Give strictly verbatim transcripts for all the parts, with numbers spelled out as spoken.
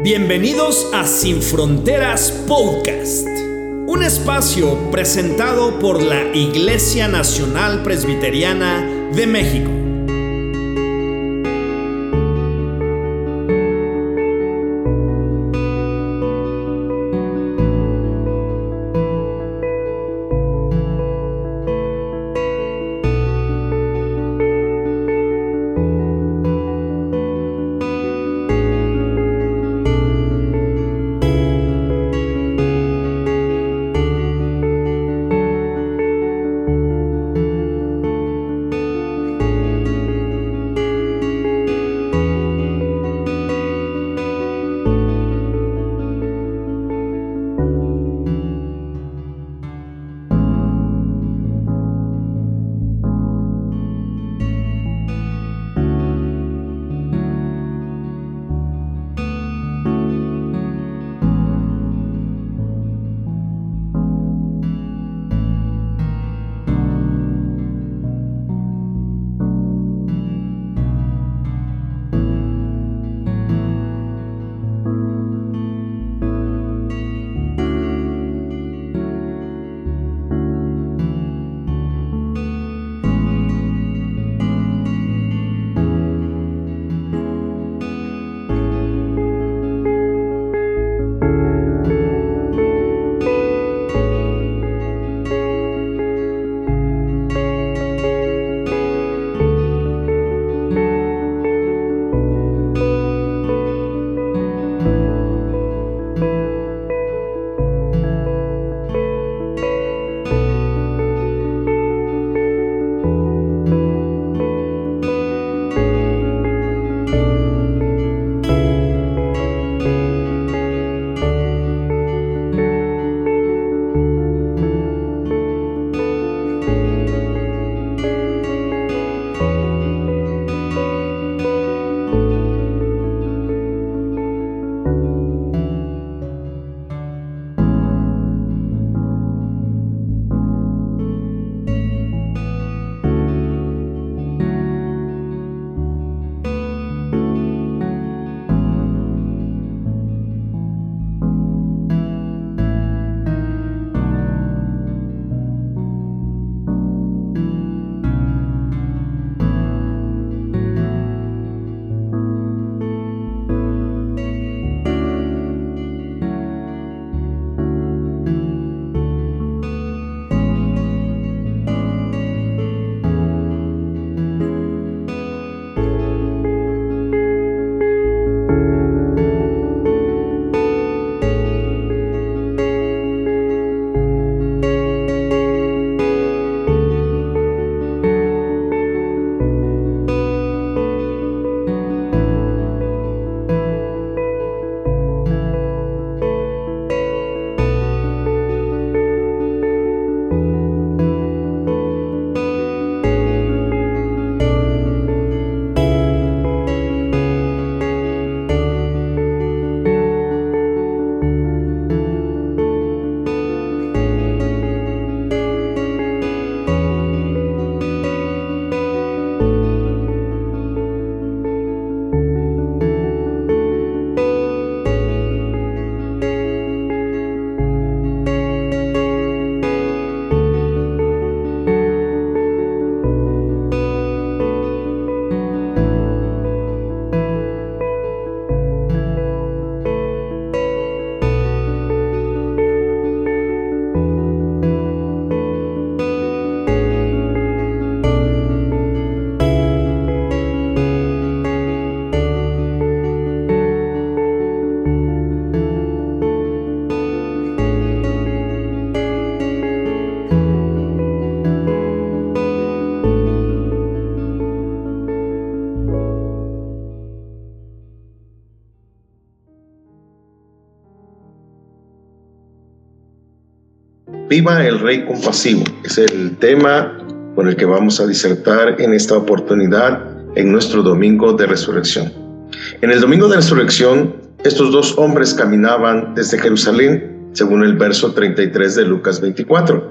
Bienvenidos a Sin Fronteras Podcast, un espacio presentado por la Iglesia Nacional Presbiteriana de México. Viva el Rey compasivo es el tema con el que vamos a disertar en esta oportunidad en nuestro Domingo de Resurrección. En el Domingo de Resurrección, estos dos hombres caminaban desde Jerusalén, según el verso treinta y tres de Lucas veinticuatro,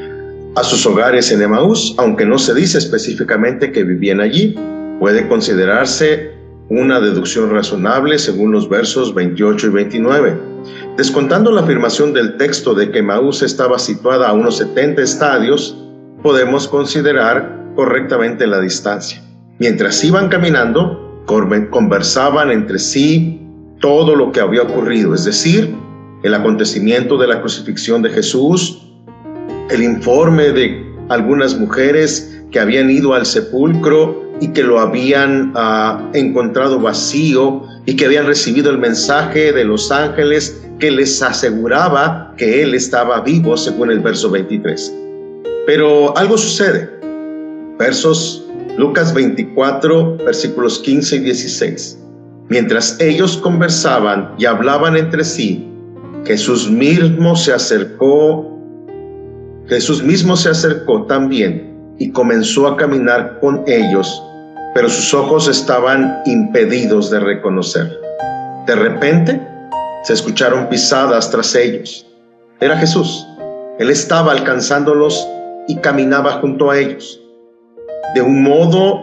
a sus hogares en Emaús, aunque no se dice específicamente que vivían allí. Puede considerarse una deducción razonable según los versos veintiocho y veintinueve. Descontando la afirmación del texto de que Emaús estaba situada a unos setenta estadios, podemos considerar correctamente la distancia. Mientras iban caminando, conversaban entre sí todo lo que había ocurrido, es decir, el acontecimiento de la crucifixión de Jesús, el informe de algunas mujeres que habían ido al sepulcro y que lo habían uh, encontrado vacío y que habían recibido el mensaje de los ángeles que les aseguraba que él estaba vivo, según el verso veintitrés. Pero algo sucede. Versos Lucas veinticuatro, versículos quince y dieciséis. Mientras ellos conversaban y hablaban entre sí, Jesús mismo se acercó, Jesús mismo se acercó también y comenzó a caminar con ellos, pero sus ojos estaban impedidos de reconocer. De repente, se escucharon pisadas tras ellos. Era Jesús. Él estaba alcanzándolos y caminaba junto a ellos, de un modo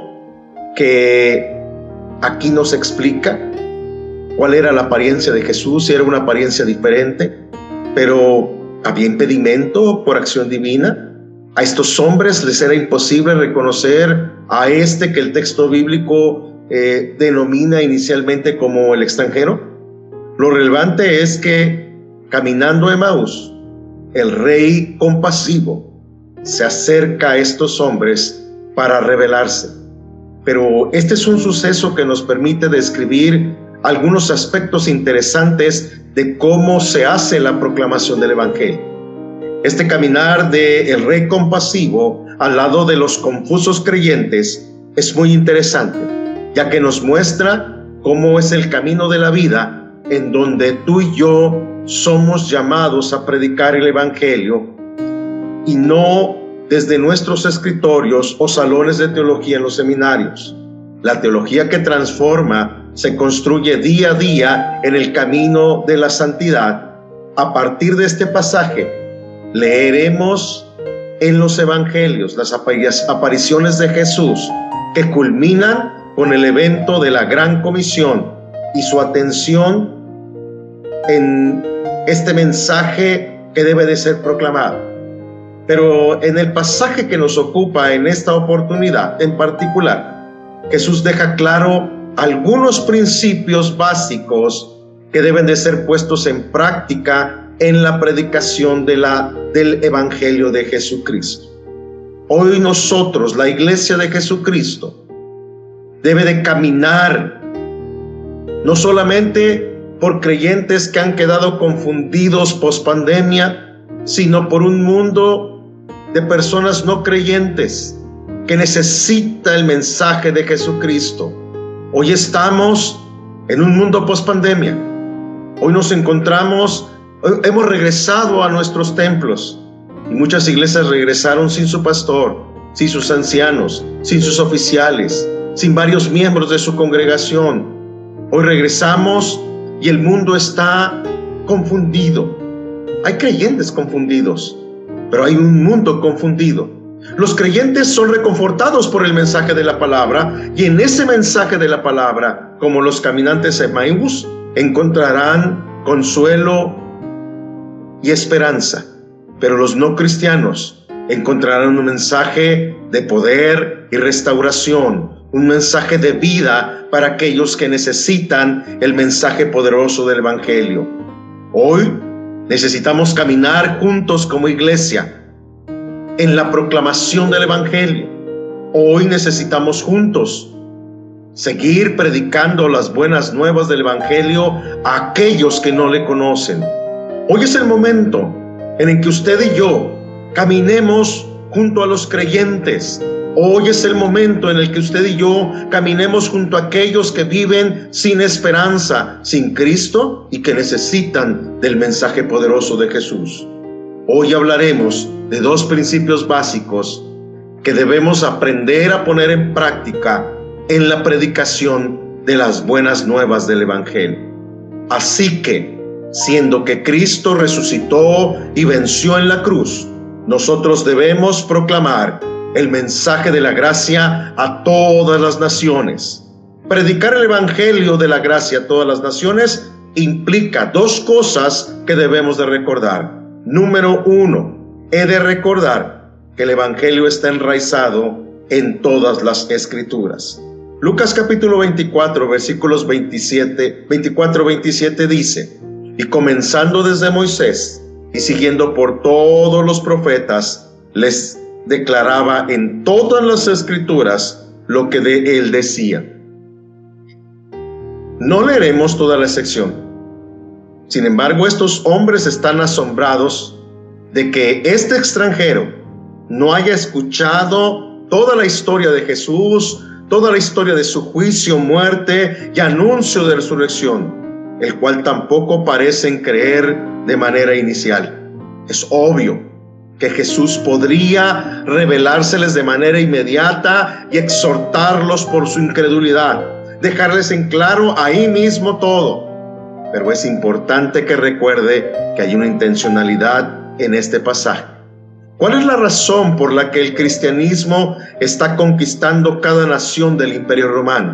que aquí nos explica cuál era la apariencia de Jesús, si era una apariencia diferente, pero había impedimento por acción divina. A estos hombres les era imposible reconocer a este que el texto bíblico eh, denomina inicialmente como el extranjero. Lo relevante es que caminando a Emaús, el rey compasivo se acerca a estos hombres para revelarse. Pero este es un suceso que nos permite describir algunos aspectos interesantes de cómo se hace la proclamación del evangelio. Este caminar del rey compasivo al lado de los confusos creyentes es muy interesante, ya que nos muestra cómo es el camino de la vida en donde tú y yo somos llamados a predicar el evangelio, y no desde nuestros escritorios o salones de teología en los seminarios. La teología que transforma se construye día a día en el camino de la santidad. A partir de este pasaje, leeremos en los evangelios las apariciones de Jesús que culminan con el evento de la Gran Comisión y su atención en este mensaje que debe de ser proclamado. Pero en el pasaje que nos ocupa en esta oportunidad en particular, Jesús deja claro algunos principios básicos que deben de ser puestos en práctica en la predicación de la, del Evangelio de Jesucristo. Hoy nosotros, la Iglesia de Jesucristo, debe de caminar no solamente por creyentes que han quedado confundidos post pandemia, sino por un mundo de personas no creyentes que necesita el mensaje de Jesucristo. Hoy estamos en un mundo post pandemia. Hoy nos encontramos, hoy hemos regresado a nuestros templos, y muchas iglesias regresaron sin su pastor, sin sus ancianos, sin sus oficiales, sin varios miembros de su congregación. Hoy regresamos y el mundo está confundido. Hay creyentes confundidos, pero hay un mundo confundido. Los creyentes son reconfortados por el mensaje de la palabra, y en ese mensaje de la palabra, como los caminantes de Emaús, encontrarán consuelo y esperanza. Pero los no cristianos encontrarán un mensaje de poder y restauración, un mensaje de vida para aquellos que necesitan el mensaje poderoso del Evangelio. Hoy necesitamos caminar juntos como iglesia en la proclamación del Evangelio. Hoy necesitamos juntos seguir predicando las buenas nuevas del Evangelio a aquellos que no le conocen. Hoy es el momento en el que usted y yo caminemos junto a los creyentes. Hoy es el momento en el que usted y yo caminemos junto a aquellos que viven sin esperanza, sin Cristo, y que necesitan del mensaje poderoso de Jesús. Hoy hablaremos de dos principios básicos que debemos aprender a poner en práctica en la predicación de las buenas nuevas del Evangelio. Así que, siendo que Cristo resucitó y venció en la cruz, nosotros debemos proclamar el mensaje de la gracia a todas las naciones. predicar el evangelio de la gracia a todas las naciones implica dos cosas que debemos de recordar. Número uno, he de recordar que el evangelio está enraizado en todas las escrituras. Lucas capítulo veinticuatro, versículos veintisiete, veinticuatro, veintisiete dice: y comenzando desde Moisés y siguiendo por todos los profetas, les declaraba en todas las escrituras lo que de él decía. No leeremos toda la sección. Sin embargo, estos hombres están asombrados de que este extranjero no haya escuchado toda la historia de Jesús, toda la historia de su juicio, muerte y anuncio de resurrección, el cual tampoco parecen creer de manera inicial. Es obvio que Jesús podría revelárseles de manera inmediata y exhortarlos por su incredulidad, dejarles en claro ahí mismo todo. Pero es importante que recuerde que hay una intencionalidad en este pasaje. ¿Cuál es la razón por la que el cristianismo está conquistando cada nación del Imperio Romano?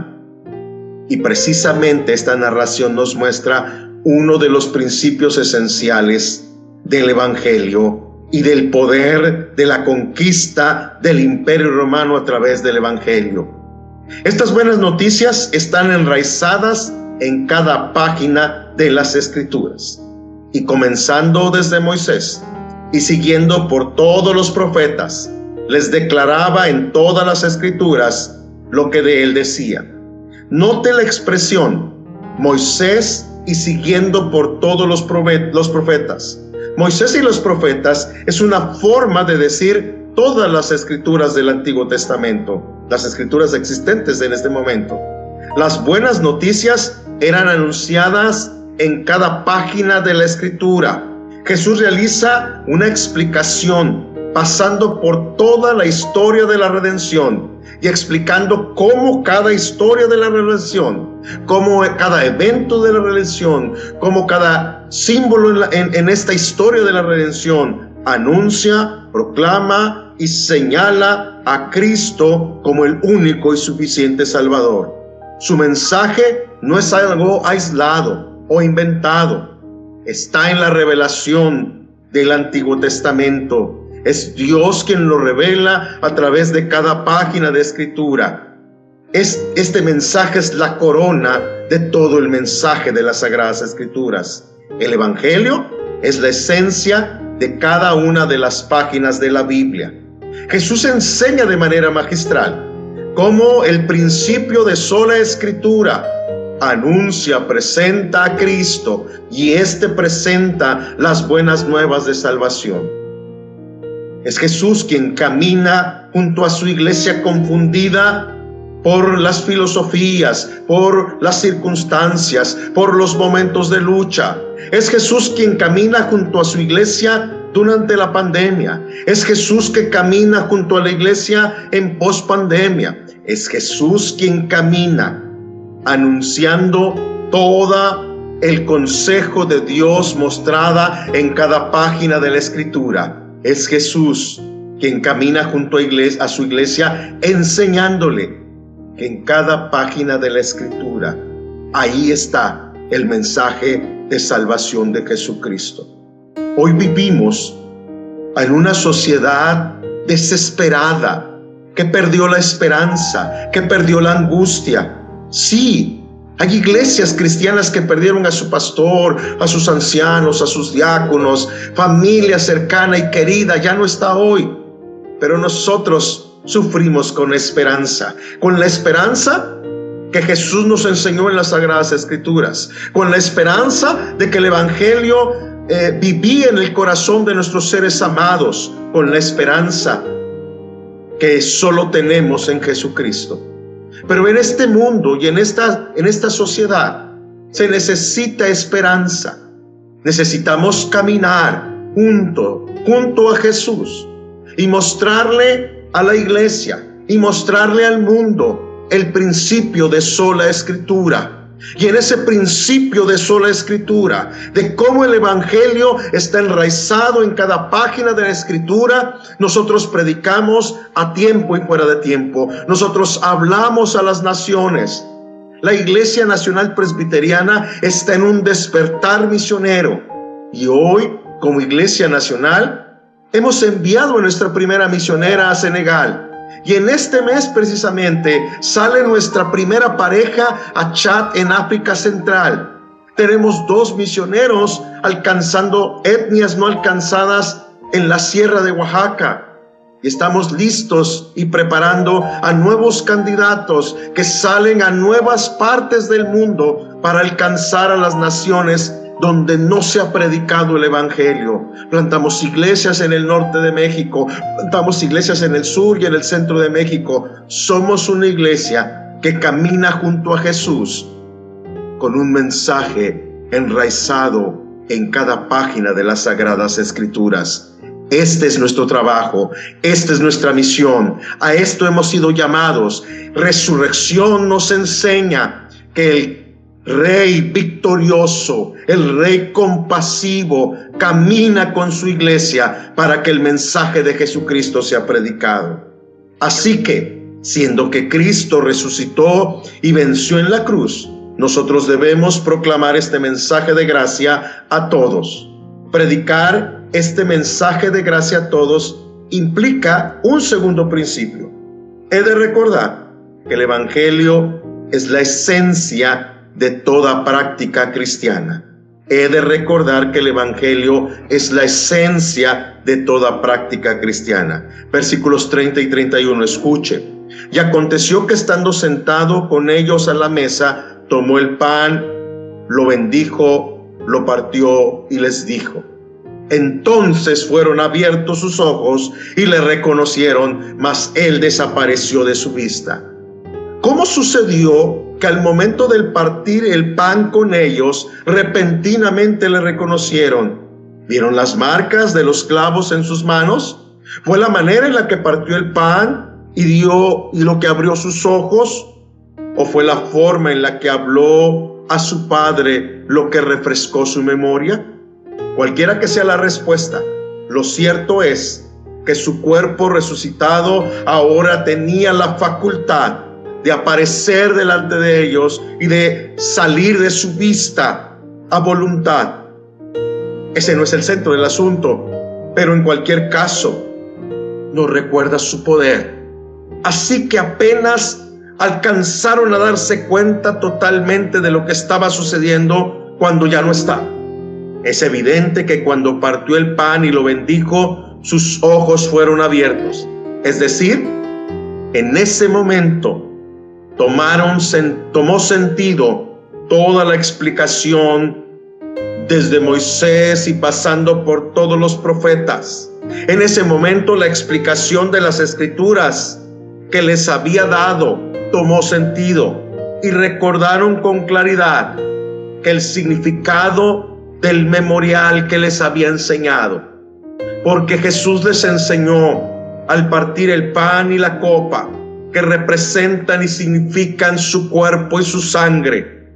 Y precisamente esta narración nos muestra uno de los principios esenciales del Evangelio y del poder de la conquista del Imperio Romano a través del Evangelio. Estas buenas noticias están enraizadas en cada página de las Escrituras. Y comenzando desde Moisés y siguiendo por todos los profetas, les declaraba en todas las Escrituras lo que de él decía. Note la expresión Moisés y siguiendo por todos los profetas. Moisés y los profetas es una forma de decir todas las escrituras del Antiguo Testamento, las escrituras existentes en este momento. Las buenas noticias eran anunciadas en cada página de la escritura. Jesús realiza una explicación pasando por toda la historia de la redención y explicando cómo cada historia de la redención, cómo cada evento de la redención, cómo cada símbolo en, la, en, en esta historia de la redención anuncia, proclama y señala a Cristo como el único y suficiente Salvador. Su mensaje no es algo aislado o inventado. Está en la revelación del Antiguo Testamento. Es Dios quien lo revela a través de cada página de escritura. Es, este mensaje es la corona de todo el mensaje de las Sagradas Escrituras. El Evangelio es la esencia de cada una de las páginas de la Biblia. Jesús enseña de manera magistral cómo el principio de sola escritura anuncia, presenta a Cristo y éste presenta las buenas nuevas de salvación. Es Jesús quien camina junto a su iglesia confundida por las filosofías, por las circunstancias, por los momentos de lucha. Es Jesús quien camina junto a su iglesia durante la pandemia. Es Jesús que camina junto a la iglesia en pospandemia. Es Jesús quien camina anunciando toda el consejo de Dios mostrada en cada página de la Escritura. Es Jesús quien camina junto a, iglesia, a su iglesia enseñándole que en cada página de la Escritura ahí está el mensaje de salvación de Jesucristo. Hoy vivimos en una sociedad desesperada que perdió la esperanza, que perdió la angustia. Sí, hay iglesias cristianas que perdieron a su pastor, a sus ancianos, a sus diáconos, familia cercana y querida, ya no está hoy. Pero nosotros sufrimos con esperanza, con la esperanza que Jesús nos enseñó en las Sagradas Escrituras, con la esperanza de que el Evangelio eh, vivía en el corazón de nuestros seres amados, con la esperanza que solo tenemos en Jesucristo. Pero en este mundo y en esta, en esta sociedad se necesita esperanza. Necesitamos caminar junto, junto a Jesús y mostrarle a la iglesia y mostrarle al mundo el principio de sola escritura. Y en ese principio de sola escritura, de cómo el Evangelio está enraizado en cada página de la Escritura, nosotros predicamos a tiempo y fuera de tiempo. Nosotros hablamos a las naciones. La Iglesia Nacional Presbiteriana está en un despertar misionero y hoy, como Iglesia Nacional, hemos enviado a nuestra primera misionera a Senegal. Y en este mes precisamente sale nuestra primera pareja a Chad en África Central. Tenemos dos misioneros alcanzando etnias no alcanzadas en la Sierra de Oaxaca. Y estamos listos y preparando a nuevos candidatos que salen a nuevas partes del mundo para alcanzar a las naciones donde no se ha predicado el evangelio. Plantamos iglesias en el norte de México, plantamos iglesias en el sur y en el centro de México. Somos una iglesia que camina junto a Jesús con un mensaje enraizado en cada página de las Sagradas Escrituras. Este es nuestro trabajo, esta es nuestra misión, a esto hemos sido llamados. Resurrección nos enseña que el Rey victorioso, el Rey compasivo, camina con su iglesia para que el mensaje de Jesucristo sea predicado. Así que, siendo que Cristo resucitó y venció en la cruz, nosotros debemos proclamar este mensaje de gracia a todos. Predicar este mensaje de gracia a todos implica un segundo principio. He de recordar que el Evangelio es la esencia de toda práctica cristiana. He de recordar que el Evangelio es la esencia de toda práctica cristiana. Versículos treinta y treinta y uno, escuche. Y aconteció que estando sentado con ellos a la mesa, tomó el pan, lo bendijo, lo partió y les dijo. Entonces fueron abiertos sus ojos y le reconocieron, mas él desapareció de su vista. ¿Cómo sucedió que al momento del partir el pan con ellos, repentinamente le reconocieron? ¿Vieron las marcas de los clavos en sus manos? ¿Fue la manera en la que partió el pan y dio y lo que abrió sus ojos? ¿O fue la forma en la que habló a su padre lo que refrescó su memoria? Cualquiera que sea la respuesta, lo cierto es que su cuerpo resucitado ahora tenía la facultad de aparecer delante de ellos y de salir de su vista a voluntad. Ese no es el centro del asunto, pero en cualquier caso nos recuerda su poder. Así que apenas alcanzaron a darse cuenta totalmente de lo que estaba sucediendo cuando ya no está. Es evidente que cuando partió el pan y lo bendijo, sus ojos fueron abiertos. Es decir, en ese momento tomaron, tomó sentido toda la explicación desde Moisés y pasando por todos los profetas. En ese momento la explicación de las Escrituras que les había dado tomó sentido y recordaron con claridad que el significado del memorial que les había enseñado, porque Jesús les enseñó al partir el pan y la copa que representan y significan su cuerpo y su sangre.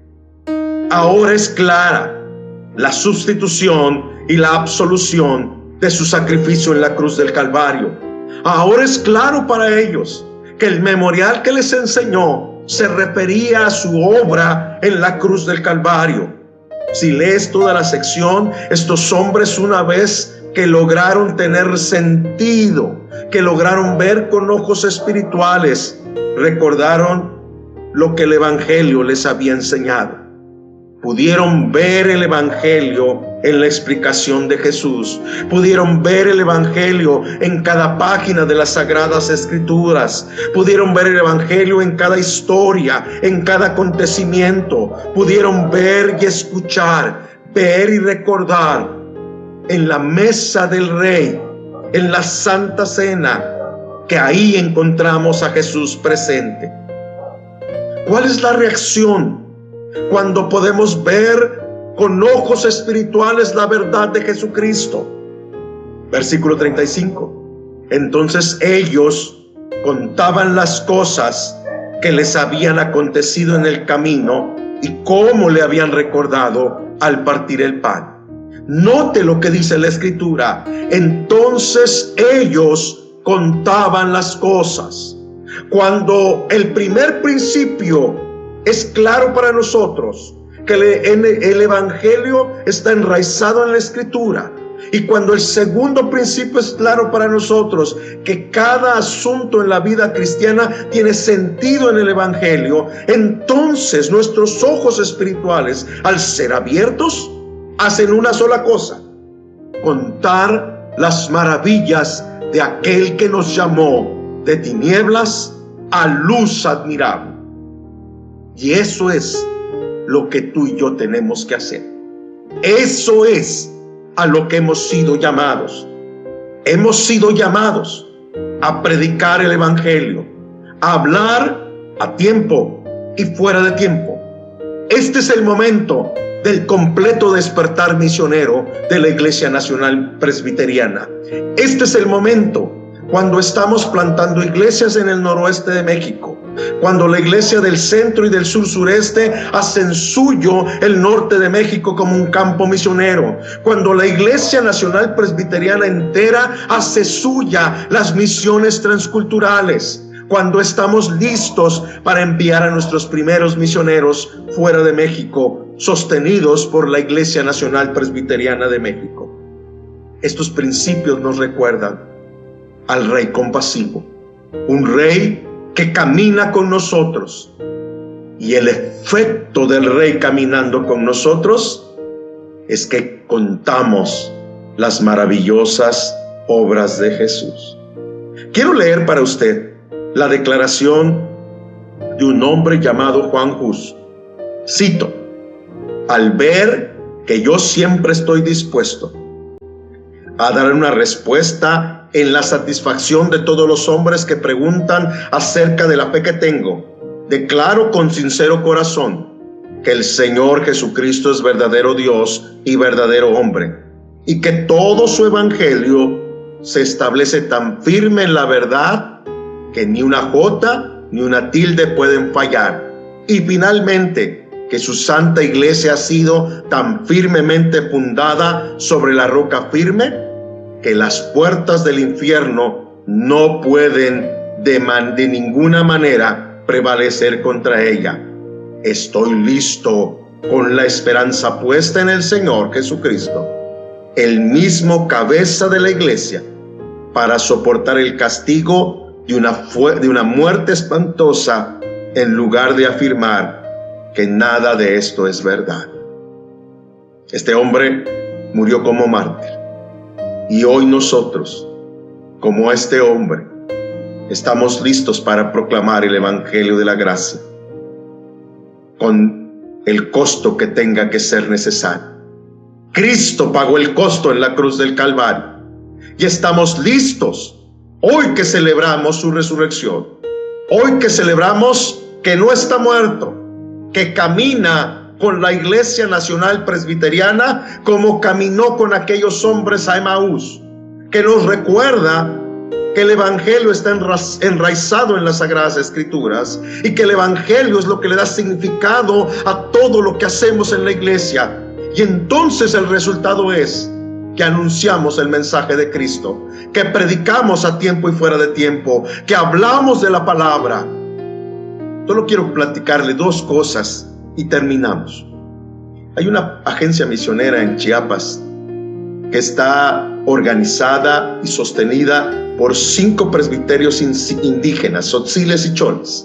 Ahora es clara la sustitución y la absolución de su sacrificio en la cruz del Calvario. Ahora es claro para ellos que el memorial que les enseñó se refería a su obra en la cruz del Calvario. Si lees toda la sección, estos hombres, una vez que lograron tener sentido, que lograron ver con ojos espirituales, recordaron lo que el Evangelio les había enseñado. Pudieron ver el Evangelio en la explicación de Jesús. Pudieron ver el Evangelio en cada página de las Sagradas Escrituras. Pudieron ver el Evangelio en cada historia, en cada acontecimiento. Pudieron ver y escuchar, ver y recordar en la mesa del Rey, en la Santa Cena, que ahí encontramos a Jesús presente. ¿Cuál es la reacción cuando podemos ver con ojos espirituales la verdad de Jesucristo? Versículo treinta y cinco. Entonces ellos contaban las cosas que les habían acontecido en el camino y cómo le habían recordado al partir el pan. Note lo que dice la Escritura. Entonces ellos contaban las cosas. Cuando el primer principio es claro para nosotros que el, el Evangelio está enraizado en la Escritura. Y cuando el segundo principio es claro para nosotros, que cada asunto en la vida cristiana tiene sentido en el Evangelio, entonces nuestros ojos espirituales, al ser abiertos, hacen una sola cosa: contar las maravillas de aquel que nos llamó de tinieblas a luz admirable. Y eso es lo que tú y yo tenemos que hacer. Eso es a lo que hemos sido llamados. Hemos sido llamados a predicar el Evangelio, a hablar a tiempo y fuera de tiempo. Este es el momento del completo despertar misionero de la Iglesia Nacional Presbiteriana. Este es el momento cuando estamos plantando iglesias en el noroeste de México, cuando la iglesia del centro y del sur sureste hacen suyo el norte de México como un campo misionero, cuando la Iglesia Nacional Presbiteriana entera hace suya las misiones transculturales, cuando estamos listos para enviar a nuestros primeros misioneros fuera de México, sostenidos por la Iglesia Nacional Presbiteriana de México. Estos principios nos recuerdan al Rey compasivo, un Rey que camina con nosotros, y el efecto del Rey caminando con nosotros es que contamos las maravillosas obras de Jesús. Quiero leer para usted la declaración de un hombre llamado Juan Hus. Cito: al ver que yo siempre estoy dispuesto a dar una respuesta en la satisfacción de todos los hombres que preguntan acerca de la fe que tengo, declaro con sincero corazón que el Señor Jesucristo es verdadero Dios y verdadero hombre, y que todo su evangelio se establece tan firme en la verdad que ni una jota ni una tilde pueden fallar, y finalmente que su santa iglesia ha sido tan firmemente fundada sobre la roca firme que las puertas del infierno no pueden de, man, de ninguna manera prevalecer contra ella. Estoy listo con la esperanza puesta en el Señor Jesucristo, el mismo cabeza de la iglesia, para soportar el castigo de una, de una muerte espantosa, en lugar de afirmar que nada de esto es verdad. Este hombre murió como mártir. Y hoy nosotros, como este hombre, estamos listos para proclamar el Evangelio de la gracia, con el costo que tenga que ser necesario. Cristo pagó el costo en la cruz del Calvario, y estamos listos, hoy que celebramos su resurrección, hoy que celebramos que no está muerto, que camina con la Iglesia Nacional Presbiteriana como caminó con aquellos hombres a Emaús, que nos recuerda que el Evangelio está enraizado en las Sagradas Escrituras, y que el Evangelio es lo que le da significado a todo lo que hacemos en la iglesia. Y entonces el resultado es que anunciamos el mensaje de Cristo, que predicamos a tiempo y fuera de tiempo, que hablamos de la palabra. Solo quiero platicarle dos cosas y terminamos. Hay una agencia misionera en Chiapas que está organizada y sostenida por cinco presbiterios indígenas, tzotziles y choles.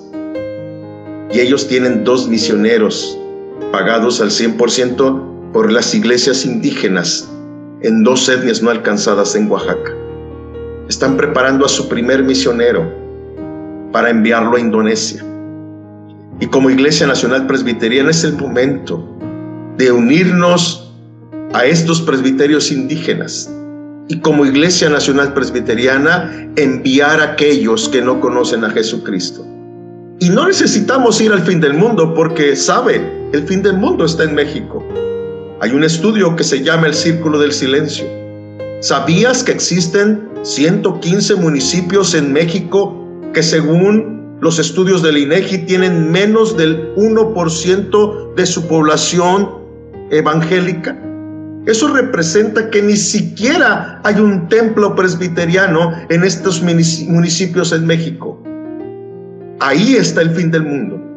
Y ellos tienen dos misioneros pagados al cien por ciento por las iglesias indígenas en dos etnias no alcanzadas en Oaxaca. Están preparando a su primer misionero para enviarlo a Indonesia. Y como Iglesia Nacional Presbiteriana es el momento de unirnos a estos presbiterios indígenas, y como Iglesia Nacional Presbiteriana enviar a aquellos que no conocen a Jesucristo. Y no necesitamos ir al fin del mundo, porque sabe, el fin del mundo está en México. Hay un estudio que se llama el Círculo del Silencio. ¿Sabías que existen ciento quince municipios en México que, según los estudios del INEGI, tienen menos del uno por ciento de su población evangélica? Eso representa que ni siquiera hay un templo presbiteriano en estos municipios en México. Ahí está el fin del mundo.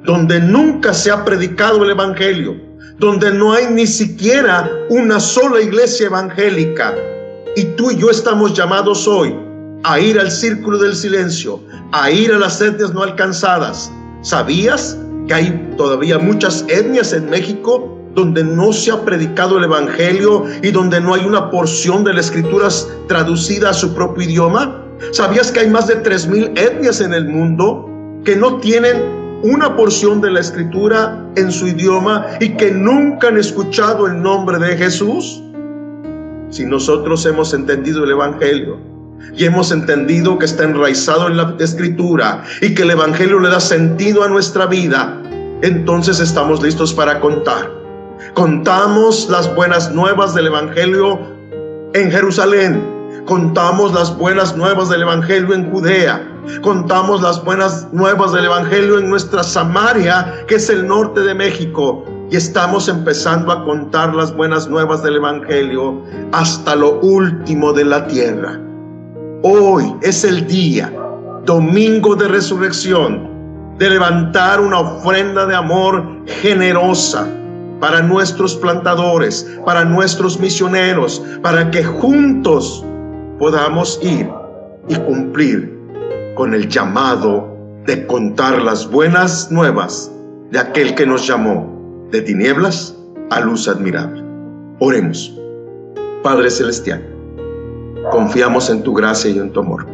donde nunca se ha predicado el evangelio, donde no hay ni siquiera una sola iglesia evangélica. Y tú y yo estamos llamados hoy a ir al círculo del silencio, a ir a las etnias no alcanzadas. ¿Sabías que hay todavía muchas etnias en México donde no se ha predicado el evangelio y donde no hay una porción de las escrituras traducida a su propio idioma? ¿Sabías que hay más de tres mil etnias en el mundo que no tienen una porción de la escritura en su idioma y que nunca han escuchado el nombre de Jesús? Si nosotros hemos entendido el evangelio y hemos entendido que está enraizado en la escritura y que el evangelio le da sentido a nuestra vida, entonces estamos listos para contar. Contamos las buenas nuevas del evangelio en Jerusalén, contamos las buenas nuevas del evangelio en Judea, contamos las buenas nuevas del evangelio en nuestra Samaria, que es el norte de México, y estamos empezando a contar las buenas nuevas del evangelio hasta lo último de la tierra. Hoy es el día, domingo de resurrección, de levantar una ofrenda de amor generosa para nuestros plantadores, para nuestros misioneros, para que juntos podamos ir y cumplir con el llamado de contar las buenas nuevas de aquel que nos llamó de tinieblas a luz admirable. Oremos. Padre Celestial, confiamos en tu gracia y en tu amor.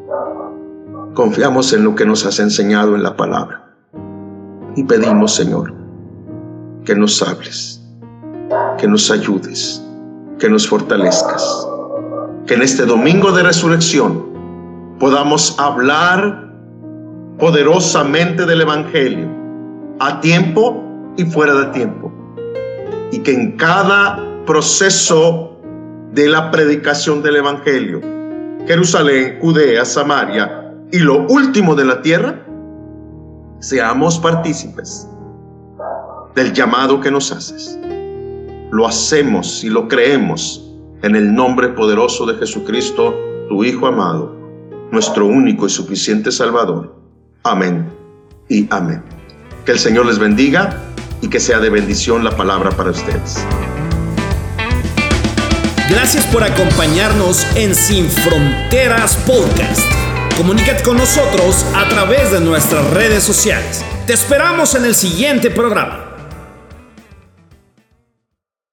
Confiamos en lo que nos has enseñado en la palabra. Y pedimos, Señor, que nos hables, que nos ayudes, que nos fortalezcas. Que en este domingo de resurrección podamos hablar poderosamente del evangelio, a tiempo y fuera de tiempo. Y que en cada proceso de la predicación del evangelio, Jerusalén, Judea, Samaria y lo último de la tierra, seamos partícipes del llamado que nos haces. Lo hacemos y lo creemos en el nombre poderoso de Jesucristo, tu Hijo amado, nuestro único y suficiente Salvador. Amén y amén. Que el Señor les bendiga y que sea de bendición la palabra para ustedes. Gracias por acompañarnos en Sin Fronteras Podcast. Comunícate con nosotros a través de nuestras redes sociales. Te esperamos en el siguiente programa.